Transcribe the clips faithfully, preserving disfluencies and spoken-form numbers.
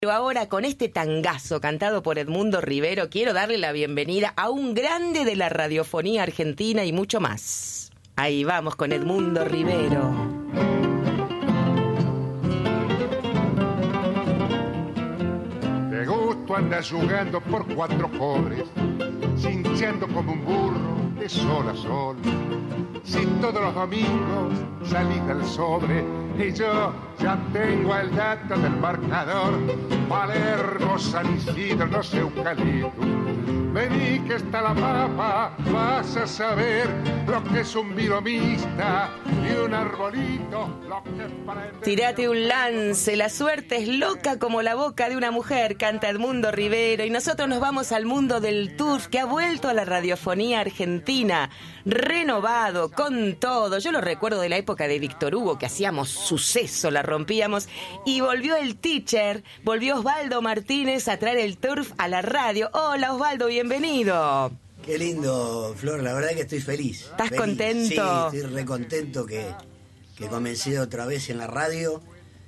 Pero ahora, con este tangazo cantado por Edmundo Rivero, quiero darle la bienvenida a un grande de la radiofonía argentina y mucho más. Ahí vamos con Edmundo Rivero. De gusto andas jugando por cuatro pobres, cincheando como un burro de sol a sol. Si todos los domingos salís del sobre y yo ya tengo el dato del marcador, Palermo, San Isidro, no sé, Eucalipto. Vení que está la papa, vas a saber lo que es un viromista y un arbolito, lo que es para... Tirate un lance, la suerte es loca como la boca de una mujer, canta Edmundo Rivero, y nosotros nos vamos al mundo del turf, que ha vuelto a la radiofonía argentina, renovado, con todo. Yo lo recuerdo de la época de Víctor Hugo, que hacíamos suceso, la rompíamos, y volvió el teacher, volvió Osvaldo Martínez a traer el turf a la radio. Hola Osvaldo, bienvenido. Qué lindo, Flor, la verdad que estoy feliz. ¿Estás feliz. contento? Sí, estoy re contento que, que comencé otra vez en la radio.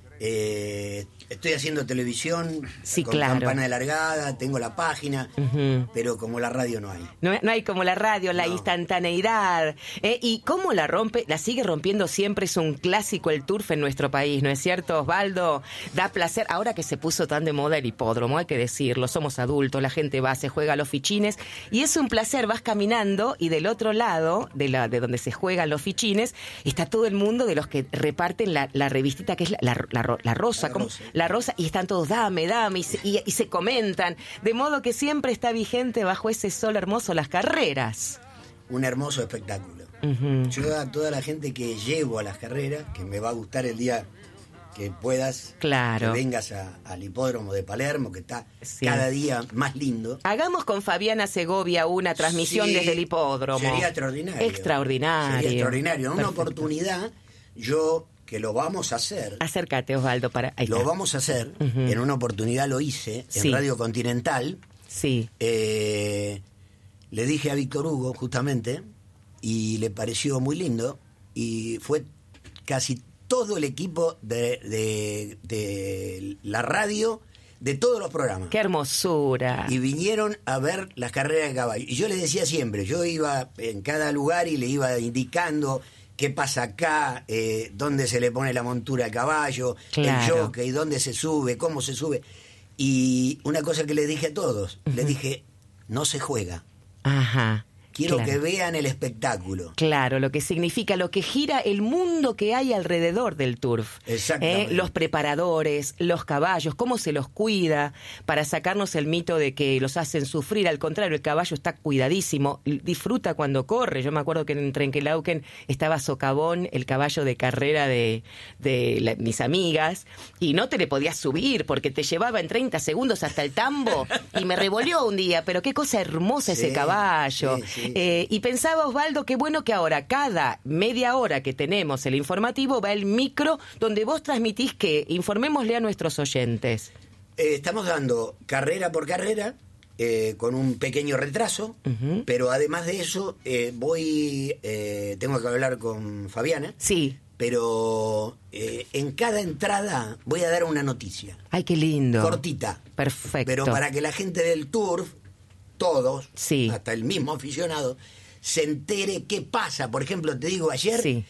Eh, estoy haciendo televisión, sí, con claro. campana de largada, tengo la página, uh-huh. pero como la radio no hay. No, no hay como la radio, la no. instantaneidad. ¿Eh? ¿Y cómo la rompe? La sigue rompiendo siempre, es un clásico el turf en nuestro país, ¿no es cierto, Osvaldo? Da placer, ahora que se puso tan de moda el hipódromo, hay que decirlo, somos adultos, la gente va, se juega a los fichines, y es un placer, vas caminando y del otro lado, de, la, de donde se juegan los fichines, está todo el mundo de los que reparten la, la revistita que es la, la, la La rosa, la como, rosa, la rosa, y están todos, dame, dame, y se, y, y se comentan, de modo que siempre está vigente bajo ese sol hermoso las carreras. Un hermoso espectáculo. Uh-huh. Yo a toda la gente que llevo a las carreras, que me va a gustar el día que puedas, claro. que vengas a, al hipódromo de Palermo, que está sí. cada día más lindo. Hagamos con Fabiana Segovia una transmisión sí, desde el hipódromo. Sería extraordinario. Extraordinario. Sería extraordinario. En una Perfecto. oportunidad, yo... que lo vamos a hacer. Acércate, Osvaldo, para... Ahí lo está. vamos a hacer. Uh-huh. En una oportunidad lo hice sí. en Radio Continental. Sí. Eh, le dije a Víctor Hugo, justamente, y le pareció muy lindo, y fue casi todo el equipo de, de, de la radio, de todos los programas. ¡Qué hermosura! Y vinieron a ver las carreras de caballo. Y yo les decía siempre, yo iba en cada lugar y le iba indicando... qué pasa acá, eh, dónde se le pone la montura al caballo, claro. el jockey, dónde se sube, cómo se sube. Y una cosa que les dije a todos, uh-huh. les dije, no se juega. Ajá. Quiero claro. que vean el espectáculo. Claro, lo que significa, lo que gira el mundo que hay alrededor del turf. Exactamente. ¿Eh? Los preparadores, los caballos, cómo se los cuida para sacarnos el mito de que los hacen sufrir. Al contrario, el caballo está cuidadísimo, disfruta cuando corre. Yo me acuerdo que en Trenquelauquen estaba Socavón, el caballo de carrera de, de la, mis amigas, y no te le podías subir porque te llevaba en treinta segundos hasta el tambo y me revolvió un día, pero qué cosa hermosa sí, ese caballo. Sí, sí. Eh, y pensaba, Osvaldo, qué bueno que ahora cada media hora que tenemos el informativo va el micro donde vos transmitís que informémosle a nuestros oyentes. Eh, estamos dando carrera por carrera, eh, con un pequeño retraso, uh-huh. pero además de eso eh, voy, eh, tengo que hablar con Fabiana. Sí. Pero eh, en cada entrada voy a dar una noticia. Ay, qué lindo. Cortita. Perfecto. Pero para que la gente del turf, todos, sí. hasta el mismo aficionado, se entere qué pasa. Por ejemplo, te digo, ayer sí.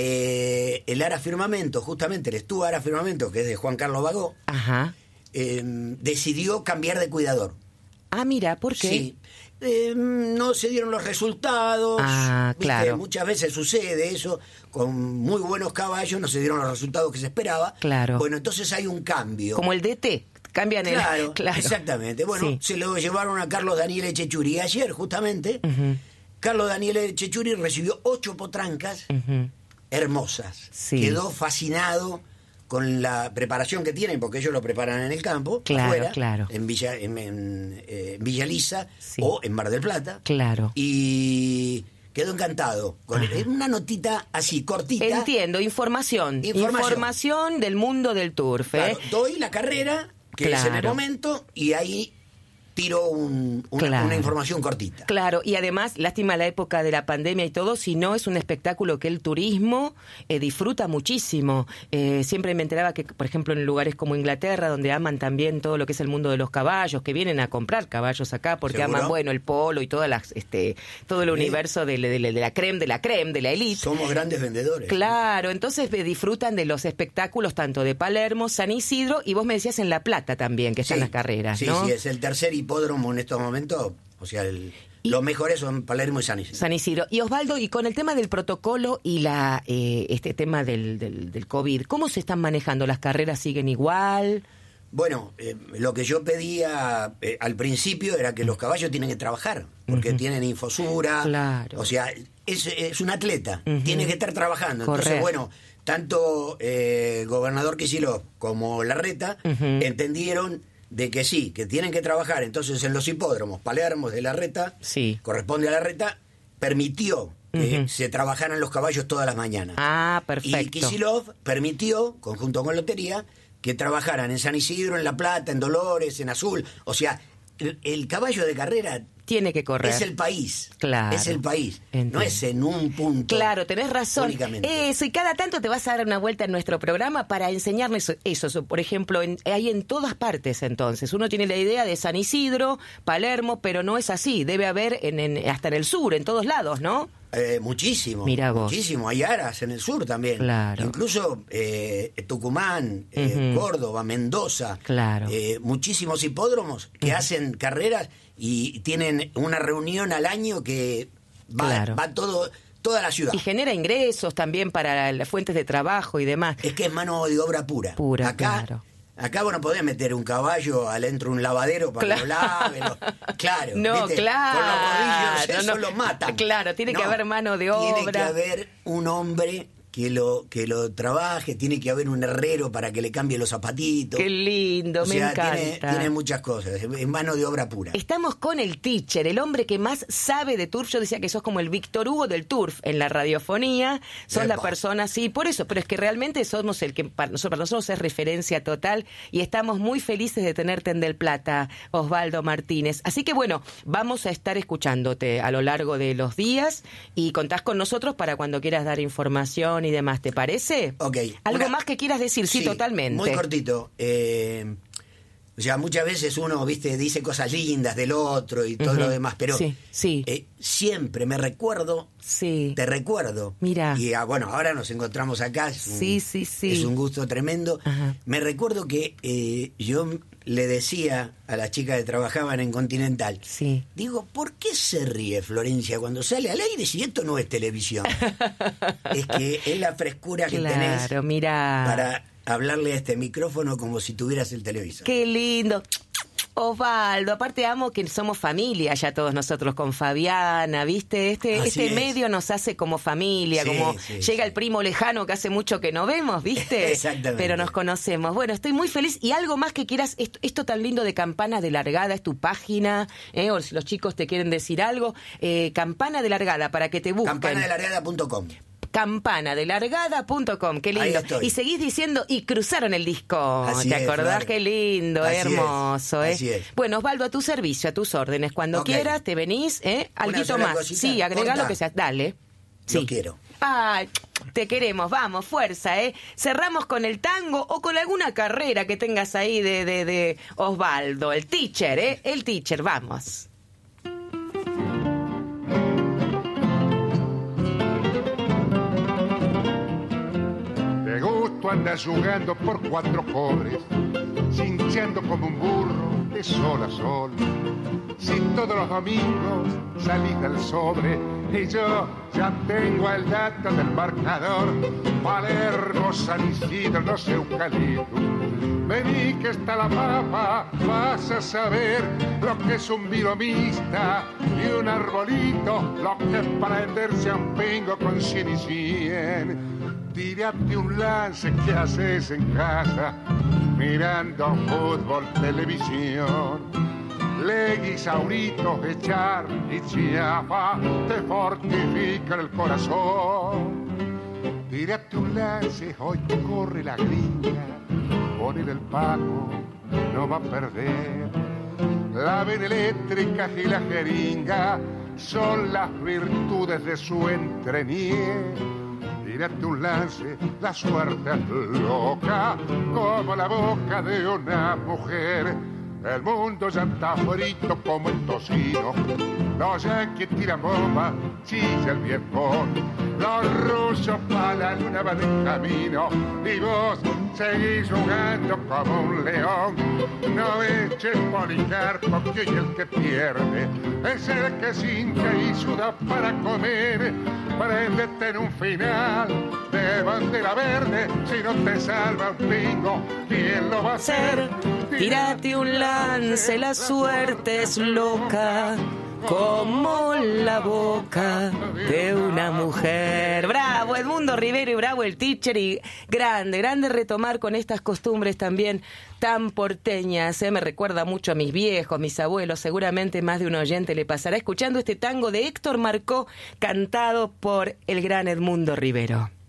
eh, el Ara Firmamento, justamente el Estúa Ara Firmamento, que es de Juan Carlos Bagó, Ajá. Eh, decidió cambiar de cuidador. Ah, mira, ¿por qué? Sí. Eh, no se dieron los resultados. Ah, ¿viste? claro. Muchas veces sucede eso, con muy buenos caballos no se dieron los resultados que se esperaba. Claro. Bueno, entonces hay un cambio. Como el D T. Cambian el... Claro, claro. exactamente. Bueno, sí. se lo llevaron a Carlos Daniel Echechuri. Ayer, justamente, uh-huh. Carlos Daniel Echechuri recibió ocho potrancas uh-huh. hermosas. Sí. Quedó fascinado con la preparación que tienen, porque ellos lo preparan en el campo, claro, afuera, claro. en Villa, en, en, eh, Villa Lisa sí. o en Mar del Plata. Claro. Y quedó encantado. Con Ajá. una notita así, cortita. Entiendo, información. Información, información del mundo del turf. ¿eh? Claro, doy la carrera, que claro. es en el momento, y ahí tiro un, una, claro. una información cortita. Claro, y además, lástima la época de la pandemia y todo, si no es un espectáculo que el turismo eh, disfruta muchísimo. Eh, siempre me enteraba que, por ejemplo, en lugares como Inglaterra, donde aman también todo lo que es el mundo de los caballos, que vienen a comprar caballos acá porque ¿Seguro? aman, bueno, el polo y todas las, este, todo el ¿Sí? universo de, de, de la creme, de la creme, de la elite. Somos grandes vendedores. Claro, entonces eh, disfrutan de los espectáculos tanto de Palermo, San Isidro, y vos me decías en La Plata también, que están Sí, las carreras, sí, ¿no? Sí, es el tercer hipódromo en estos momentos, o sea, el, Y- los mejores son Palermo y San Isidro. San Isidro. Y Osvaldo, y con el tema del protocolo y la eh, este tema del, del, del COVID, ¿cómo se están manejando? ¿Las carreras siguen igual? Bueno, eh, lo que yo pedía eh, al principio era que los caballos tienen que trabajar, porque Ujú. tienen infosura, Claro. o sea, es, es un atleta, Ujú. tiene que estar trabajando. Correcto. Entonces, bueno, tanto eh, el gobernador Kicillof como Larreta Ujú. entendieron de que sí, que tienen que trabajar. Entonces, en los hipódromos, Palermo de Larreta, Sí. corresponde a Larreta, permitió que Ujú. se trabajaran los caballos todas las mañanas. Ah, Y perfecto. Kicillof permitió, conjunto con Lotería, que trabajaran en San Isidro, en La Plata, en Dolores, en Azul. O sea, el, el caballo de carrera Tiene que correr. es el país. Claro. Es el país. Entiendo. No es en un punto. Claro, tenés razón. únicamente. Eso, y cada tanto te vas a dar una vuelta en nuestro programa para enseñarles eso. eso. Por ejemplo, en- hay en todas partes entonces. Uno tiene la idea de San Isidro, Palermo, pero no es así. Debe haber en, en- hasta en el sur, en todos lados, ¿no? Eh, muchísimo. Mirá vos. Muchísimo. Hay aras en el sur también. Claro. Incluso eh, Tucumán, eh, Ujú. Córdoba, Mendoza. Claro. Eh, muchísimos hipódromos que hacen carreras y tienen una reunión al año que va, Claro. va todo, toda la ciudad. Y genera ingresos también para las fuentes de trabajo y demás. Es que es mano de obra pura. Pura, acá, claro. Acá vos no podés meter un caballo adentro de un lavadero para Claro. que lo lave. lo- Claro. No, ¿viste? claro. Con los rodillos eso No, lo matan. claro, tiene que haber mano de Tiene obra. que haber un hombre que lo que lo trabaje, tiene que haber un herrero para que le cambie los zapatitos. Qué lindo, O me sea, encanta. Tiene, tiene muchas cosas, es es mano de obra pura. Estamos con el teacher, el hombre que más sabe de turf. Yo decía que sos como el Víctor Hugo del turf en la radiofonía. Sos la Epa. persona, sí, por eso. Pero es que realmente somos el que para nosotros, para nosotros es referencia total. Y estamos muy felices de tenerte en Del Plata, Osvaldo Martínez. Así que bueno, vamos a estar escuchándote a lo largo de los días. Y contás con nosotros para cuando quieras dar información y demás. ¿Te parece? Ok. ¿Algo Una- más que quieras decir? Sí, totalmente. Muy cortito. Eh, o sea, muchas veces uno, viste, dice cosas lindas del otro y todo Ujú. lo demás, pero Sí, sí. eh, siempre me recuerdo, Sí. te recuerdo. Mirá. Y ah, bueno, ahora nos encontramos acá. Es un, Sí, sí, sí. Es un gusto tremendo. Ajá. Me recuerdo que eh, yo le decía a las chicas que trabajaban en Continental, Sí. digo, ¿por qué se ríe Florencia cuando sale al aire si esto no es televisión? Es que es la frescura que tenés Claro, mira. para hablarle a este micrófono como si tuvieras el televisor. Qué lindo. Osvaldo, aparte amo que somos familia ya todos nosotros con Fabiana, ¿viste? Este, Así este es. medio nos hace como familia, Sí, como sí, llega sí. el primo lejano que hace mucho que no vemos, ¿viste? Exactamente. Pero nos conocemos. Bueno, estoy muy feliz. Y algo más que quieras, esto, esto tan lindo de Campana de Largada, es tu página, ¿eh? O si los chicos te quieren decir algo, eh, Campana de Largada, para que te busquen. campana de largada punto com. campana de largada punto com, qué Ahí lindo. estoy. Y seguís diciendo, y cruzaron el disco. Así ¿Te es, acordás? Flor. Qué lindo, Así es, hermoso, ¿eh? así es. Bueno, Osvaldo, a tu servicio, a tus órdenes. Cuando Ok. quieras, te venís, ¿eh? Alguito sola más. cosita, Sí, agrega corta. lo que sea. Dale. Lo Sí. quiero. Ay, te queremos, vamos, fuerza, ¿eh? Cerramos con el tango o con alguna carrera que tengas ahí de, de, de Osvaldo, el teacher, ¿eh? El teacher, vamos. De gusto andas jugando por cuatro cobres, cinchando como un burro de sol a sol. Si todos los domingos salís del sobre y yo ya tengo el dato del marcador, Palermo, San Isidro, los eucaliptos. Vení que está la papa, vas a saber lo que es un vilomista y un arbolito, lo que es prenderse a un pingo con cien y cien. Tírate un lance que haces en casa, mirando fútbol, televisión. Leguisauritos, echar y chiapa, te fortifican el corazón. Tírate un lance, hoy corre la gringa, con él el Paco no va a perder. La vena eléctrica y la jeringa son las virtudes de su entrenié. Tírate un lance, la suerte es loca, como la boca de una mujer. El mundo ya está frito como el tocino. Los yanquis tiran bomba, chilla el viejo. Los rusos para la luna van en camino. Y vos seguís jugando como un león. No eches Policarpo, que hoy el que pierde es el que se hincha y suda para comer. Préndete en un final de bandera verde. Si no te salva un pingo, ¿quién lo va a hacer? Tírate un lance, la suerte es loca, como la boca de una mujer. Bravo Edmundo Rivero y bravo el teacher, y grande, grande retomar con estas costumbres también tan porteñas, ¿eh? Me recuerda mucho a mis viejos, mis abuelos, seguramente más de un oyente le pasará escuchando este tango de Héctor Marcó, cantado por el gran Edmundo Rivero.